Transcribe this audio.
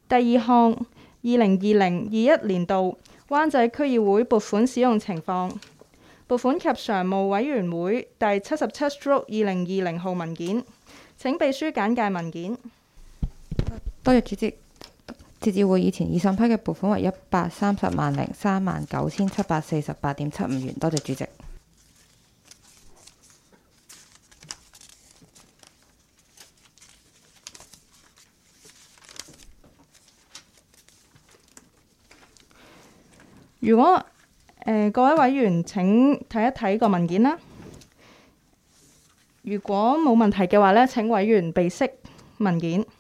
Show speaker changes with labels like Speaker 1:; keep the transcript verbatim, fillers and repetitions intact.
Speaker 1: 第二項，二零二零二一年度灣仔區議會撥款使用情況。撥款及常務委員會第七十七 stroke 二零二零號文件。請秘書簡介文件。
Speaker 2: 多謝主席。截至會議前，已審批嘅撥款為一百三十萬零三萬九千七百四十八點七五元。多謝主席。
Speaker 1: 如果、呃、各位委員請睇一睇個文件啦。如果冇問題嘅話呢，請委員備悉文件。